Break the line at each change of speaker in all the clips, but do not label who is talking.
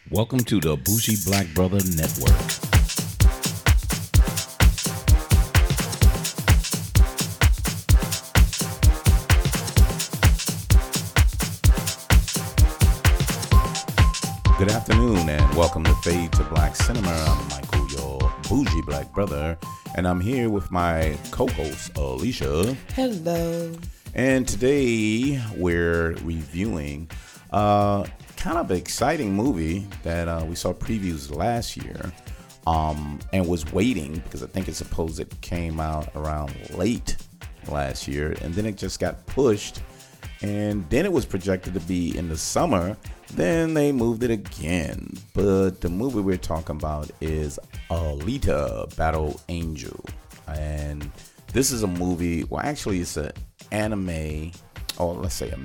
Welcome to the Bougie Black Brother Network. Good afternoon and welcome to Fade to Black Cinema. I'm Michael, your Bougie Black Brother, and I'm here with my co-host Alicia.
Hello.
And today we're reviewing kind of an exciting movie that we saw previews last year and was waiting because I think it's supposed it came out around late last year, and then it just got pushed, and then it was projected to be in the summer. Then they moved it again. But the movie we're talking about is Alita Battle Angel. And this is a movie, well, actually it's an anime, or let's say a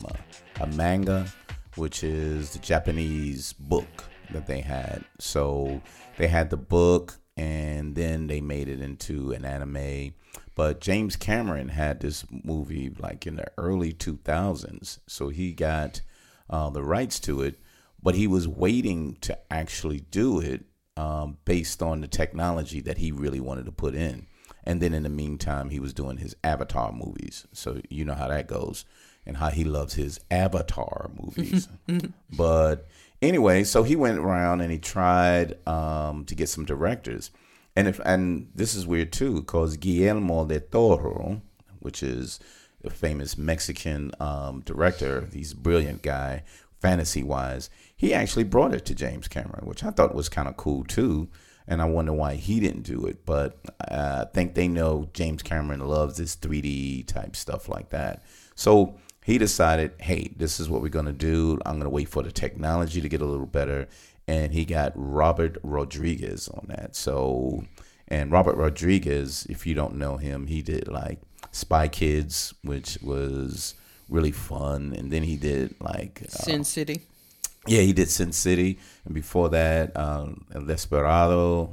manga, which is the Japanese book that they had. So they had the book and then they made it into an anime. But James Cameron had this movie like in the early 2000s. So he got the rights to it, but he was waiting to actually do it based on the technology that he really wanted to put in. And then in the meantime, he was doing his Avatar movies. So you know how that goes and how he loves his Avatar movies. But anyway, so he went around and he tried to get some directors. And this is weird too, because Guillermo del Toro, which is a famous Mexican director, he's a brilliant guy, fantasy-wise. He actually brought it to James Cameron, which I thought was kind of cool too. And I wonder why he didn't do it. But I think they know James Cameron loves this 3D type stuff like that. So he decided, hey, this is what we're going to do. I'm going to wait for the technology to get a little better. And he got Robert Rodriguez on that. So, and Robert Rodriguez, if you don't know him, he did like Spy Kids, which was really fun. And then he did like
Sin City.
Yeah, he did Sin City. And before that, El Desperado.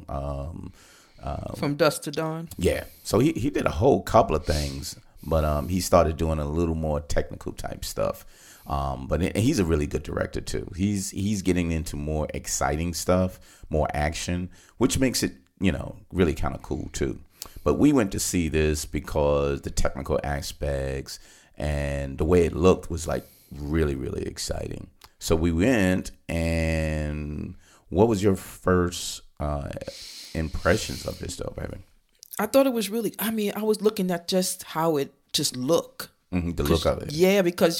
From Dusk to Dawn.
Yeah. So he did a whole couple of things. But he started doing a little more technical type stuff. But he's a really good director too. He's getting into more exciting stuff, more action, which makes it, really kind of cool too. But we went to see this because the technical aspects and the way it looked was like really, really exciting. So we went, and what was your first impressions of this though, baby?
I thought it was really, I was looking at just how it just looked.
Mm-hmm, the look of it.
Yeah, because,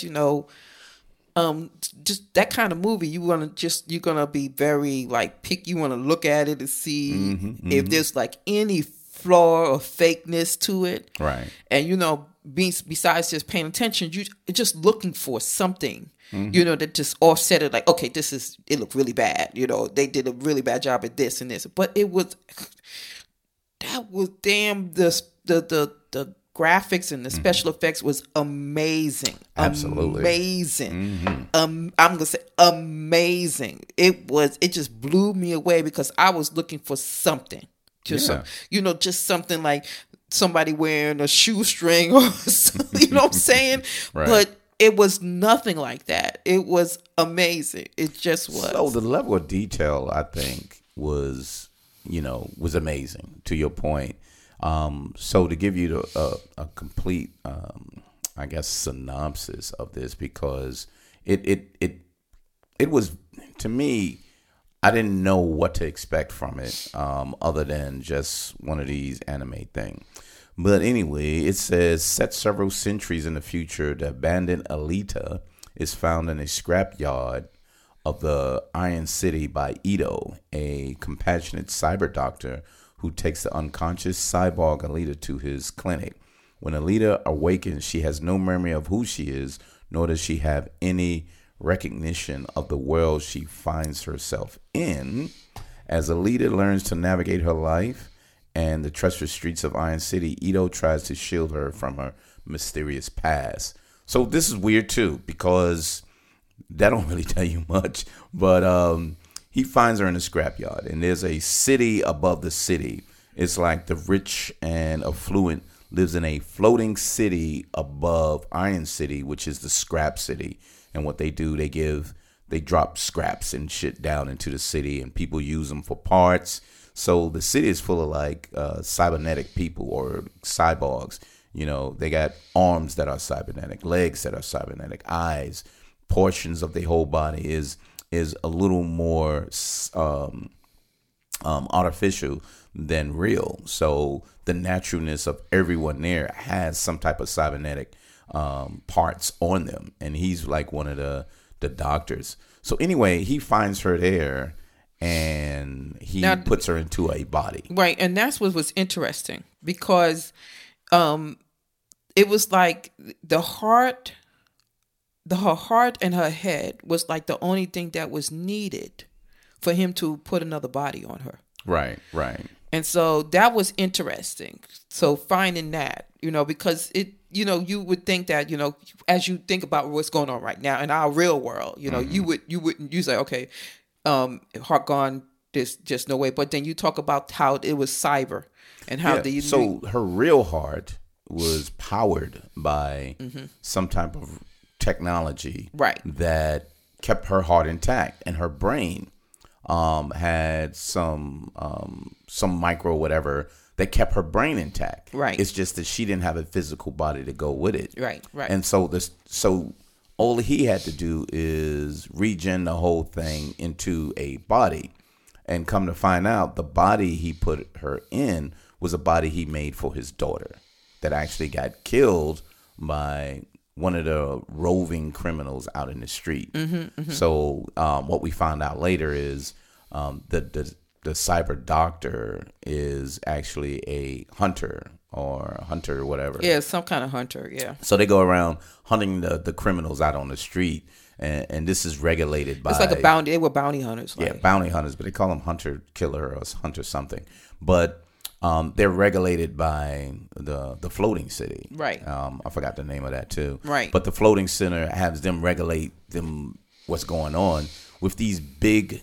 just that kind of movie, you're gonna be very like you want to look at it and see if there's like any flaw or fakeness to it.
Right.
And, besides just paying attention, you're just looking for something. That just offset it, like, okay, it looked really bad. They did a really bad job at this and this. But that was damn, the graphics and the special effects was amazing.
Absolutely.
Amazing. I'm going to say amazing. It just blew me away because I was looking for something. Just something like somebody wearing a shoestring or something, you know what I'm saying?
Right.
But it was nothing like that. It was amazing. It just was.
So the level of detail, I think, was amazing, to your point. So to give you a complete, synopsis of this, because it was, to me, I didn't know what to expect from it, other than just one of these anime things. But anyway, it says, set several centuries in the future, the abandoned Alita is found in a scrapyard of the Iron City by Ito, a compassionate cyber doctor who takes the unconscious cyborg Alita to his clinic. When Alita awakens, she has no memory of who she is, nor does she have any recognition of the world she finds herself in. As Alita learns to navigate her life and the treacherous streets of Iron City, Ito tries to shield her from her mysterious past. So this is weird too, because that don't really tell you much, but he finds her in a scrapyard, and there's a city above the city. It's like the rich and affluent lives in a floating city above Iron City, which is the scrap city. And what they do, they give they drop scraps and shit down into the city, and people use them for parts. So the city is full of like cybernetic people or cyborgs. You know, they got arms that are cybernetic, legs that are cybernetic, eyes, portions of the whole body is a little more artificial than real. So the naturalness of everyone there has some type of cybernetic parts on them, and he's like one of the doctors. So anyway, he finds her there, and he puts her into a body.
Right, and that's what was interesting, because it was like her heart and her head was like the only thing that was needed for him to put another body on her.
Right.
And so that was interesting. So finding that, because it, you would think that, as you think about what's going on right now in our real world, you say, okay, heart gone, there's just no way. But then you talk about how it was cyber and how
so her real heart was powered by some type of technology,
right,
that kept her heart intact, and her brain had some micro whatever that kept her brain intact.
Right.
It's just that she didn't have a physical body to go with it.
Right.
And so all he had to do is regen the whole thing into a body, and come to find out, the body he put her in was a body he made for his daughter that actually got killed by one of the roving criminals out in the street. So what we found out later is the cyber doctor is actually a hunter or whatever.
Yeah, some kind of hunter, yeah.
So they go around hunting the criminals out on the street, and this is regulated by...
It's like a bounty. They were bounty hunters.
Yeah, bounty hunters, but they call them hunter killer or hunter something. But they're regulated by the floating city.
Right.
I forgot the name of that too.
Right.
But the floating center has them regulate them what's going on with these big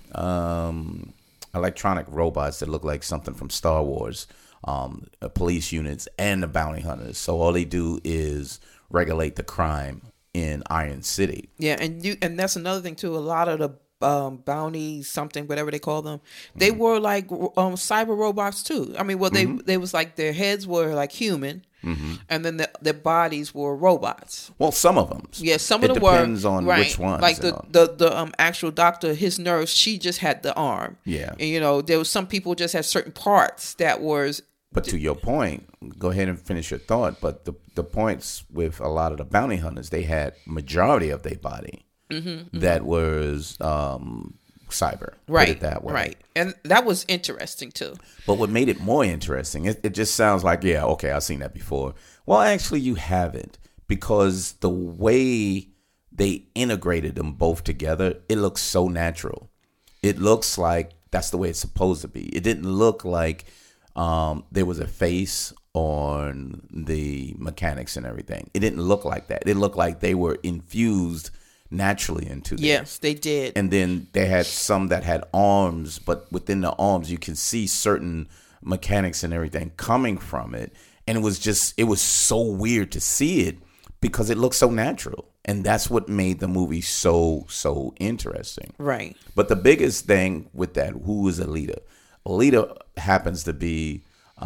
electronic robots that look like something from Star Wars, police units and the bounty hunters. So all they do is regulate the crime in Iron City.
Yeah, and that's another thing too. A lot of the bounty something, whatever they call them, they were like cyber robots too. I mean, well, they was like their heads were like human, and then their bodies were robots.
Well, some of them.
Yeah, some of them were.
Depends on which ones.
Like the actual doctor, his nurse, she just had the arm.
Yeah,
and there was some people just had certain parts that was.
But to your point, go ahead and finish your thought. But the points with a lot of the bounty hunters, they had majority of their body. That was cyber.
Right.
Put it that way.
Right. And that was interesting too.
But what made it more interesting, it just sounds like, yeah, okay, I've seen that before. Well, actually, you haven't, because the way they integrated them both together, it looks so natural. It looks like that's the way it's supposed to be. It didn't look like there was a face on the mechanics and everything. It didn't look like that. It looked like they were infused naturally into this.
Yes, they did.
And then they had some that had arms, but within the arms you can see certain mechanics and everything coming from it. And it was so weird to see it because it looked so natural. And that's what made the movie so interesting.
Right.
But the biggest thing with that, who is Alita? Alita happens to be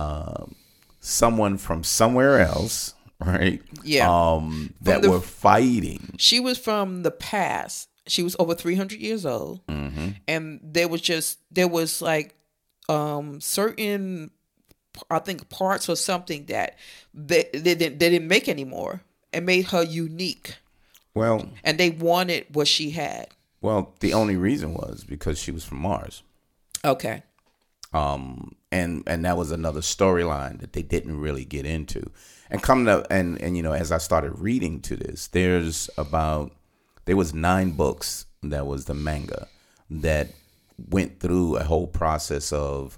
someone from somewhere else, right?
Yeah.
That were fighting.
She was from the past. She was over 300 years old. And there was like certain, I think, parts or something that they didn't make anymore, and made her unique.
Well,
and they wanted what she had. Well,
the only reason was because she was from Mars.
Okay.
And that was another storyline that they didn't really get into. And as I started reading to this, there was 9 books that was the manga that went through a whole process of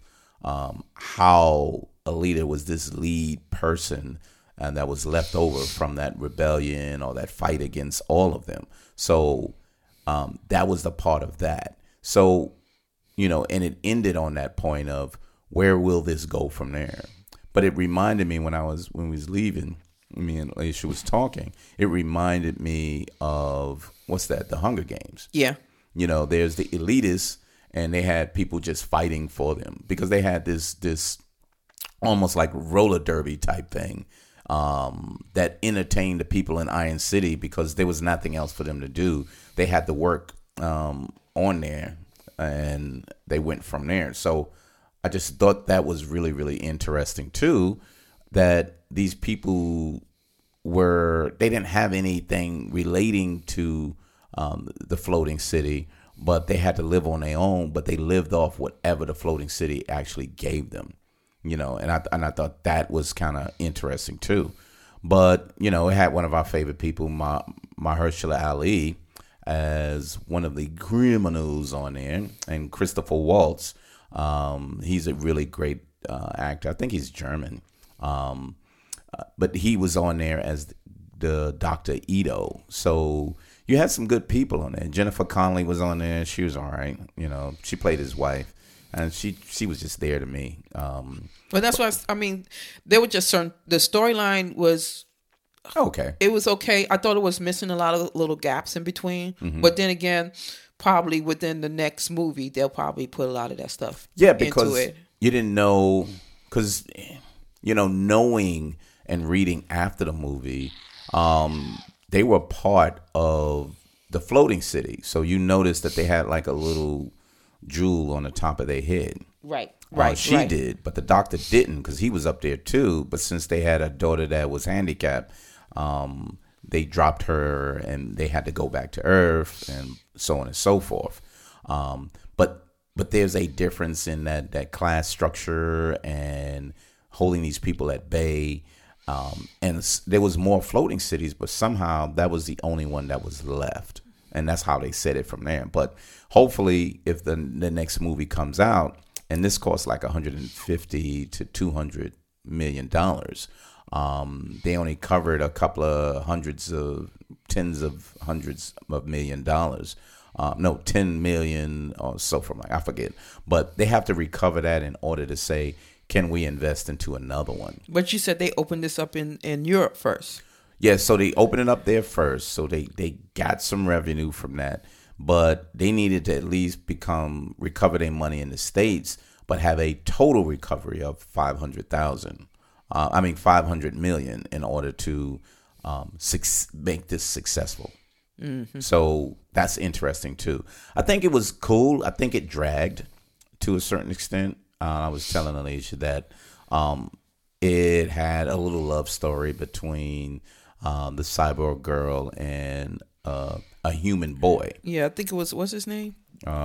how Alita was this lead person and that was left over from that rebellion or that fight against all of them. So that was the part of that. So, and it ended on that point of where will this go from there? But it reminded me when we was leaving, me and Aisha was talking, it reminded me of, what's that? The Hunger Games.
Yeah.
there's the elitists, and they had people just fighting for them because they had this almost like roller derby type thing that entertained the people in Iron City because there was nothing else for them to do. They had to work on there, and they went from there. So I just thought that was really, really interesting too, that these people they didn't have anything relating to the floating city, but they had to live on their own, but they lived off whatever the floating city actually gave them, and I thought that was kind of interesting too. But, it had one of our favorite people, Mahershala Ali, as one of the criminals on there, and Christopher Waltz. He's a really great actor. I think he's German. But he was on there as the Dr. Ito. So you had some good people on there. Jennifer Connelly was on there. She was all right. She played his wife. And she was just there to me.
Well, that's why, they were just certain, the storyline was
okay.
It was okay. I thought it was missing a lot of little gaps in between. Mm-hmm. But then again, probably within the next movie, they'll probably put a lot of that stuff
because
into it.
You didn't know, because, knowing and reading after the movie, they were part of the floating city. So you noticed that they had like a little jewel on the top of their head.
Right.
She did, but the doctor didn't because he was up there too. But since they had a daughter that was handicapped, they dropped her and they had to go back to Earth and so on and so forth. But there's a difference in that class structure and holding these people at bay. And there was more floating cities, but somehow that was the only one that was left. And that's how they said it from there. But hopefully, if the next movie comes out, and this costs like $150 to $200 million, they only covered a couple of tens of hundreds of $1 million. 10 million or so from I forget. But they have to recover that in order to say, can we invest into another one?
But you said they opened this up in Europe first.
Yeah, so they opened it up there first. So they got some revenue from that. But they needed to at least recover their money in the States, but have a total recovery of 500 million in order to make this successful. Mm-hmm. So that's interesting too. I think it was cool. I think it dragged to a certain extent. I was telling Alicia that it had a little love story between the cyborg girl and a human boy.
Yeah, I think it was, what's his name?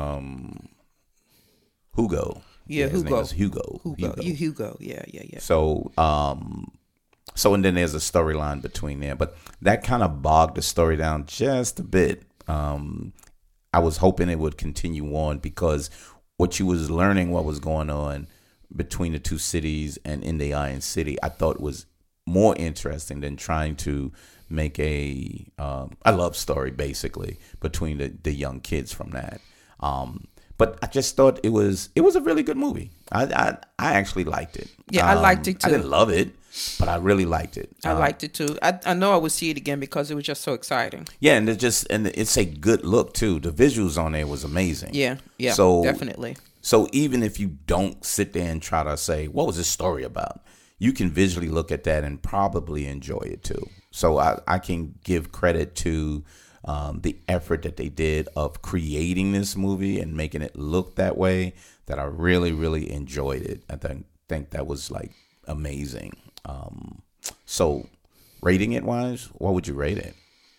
Hugo.
Yeah,
his
Hugo.
name is Hugo.
Hugo. Yeah.
So, and then there's a storyline between there, but that kind of bogged the story down just a bit. I was hoping it would continue on because what you was learning, what was going on between the two cities and in the Iron City, I thought was more interesting than trying to make a love story basically between the young kids from that. But I just thought it was a really good movie. I actually liked it.
Yeah, I liked it too.
I didn't love it, but I really liked it.
I liked it too. I know I would see it again because it was just so exciting.
Yeah, and it's a good look too. The visuals on there was amazing.
Yeah,
so
definitely.
So even if you don't sit there and try to say, what was this story about? You can visually look at that and probably enjoy it too. So I can give credit to the effort that they did of creating this movie and making it look that way, that I really, really enjoyed it. I think that was like amazing. So rating it wise, what would you rate it?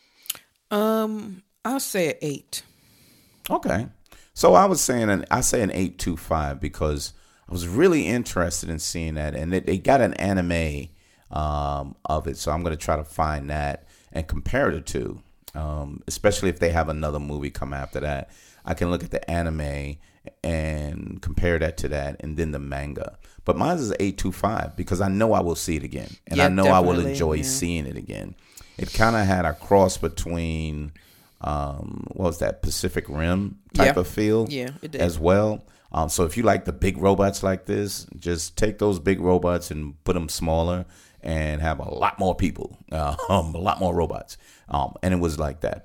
I'll say an 8.
Okay. So I say an 8.25 because I was really interested in seeing that, and they got an anime of it. So I'm going to try to find that and compare the two. Especially if they have another movie come after that, I can look at the anime and compare that to that, and then the manga. But mine is 8.25 because I know I will see it again, and I know I will enjoy seeing it again. It kind of had a cross between what was that, Pacific Rim type of feel,
it did.
As well. So if you like the big robots like this, just take those big robots and put them smaller and have a lot more people, a lot more robots. And it was like that. But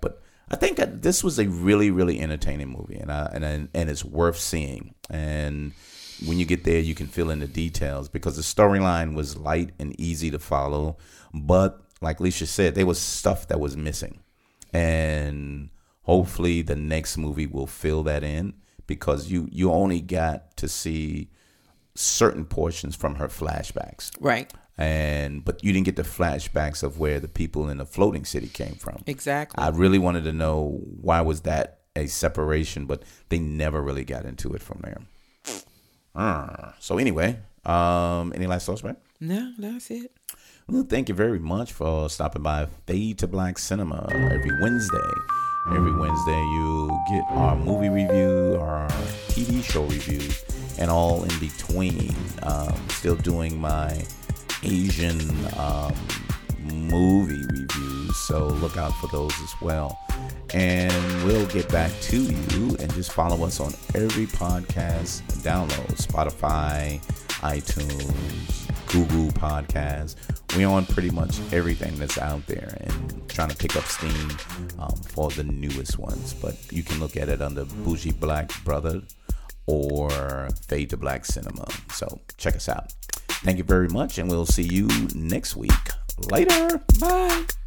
I think that this was a really, really entertaining movie, and it's worth seeing. And when you get there, you can fill in the details because the storyline was light and easy to follow. But like Alicia said, there was stuff that was missing, and hopefully the next movie will fill that in because you only got to see certain portions from her flashbacks,
right?
But you didn't get the flashbacks of where the people in the floating city came from.
Exactly.
I really wanted to know why was that a separation, but they never really got into it from there. So anyway, any last thoughts, man?
No, that's it.
Well, thank you very much for stopping by Fade to Black Cinema every Wednesday. Every Wednesday you get our movie review, our TV show review, and all in between. Still doing my Asian movie reviews, so look out for those as well. And we'll get back to you, and just follow us on every podcast download: Spotify, iTunes, Google Podcasts. We're on pretty much everything that's out there, and trying to pick up steam for the newest ones. But you can look at it under Bougie Black Brother or Fade to Black Cinema. So check us out. Thank you very much, and we'll see you next week. Later.
Bye.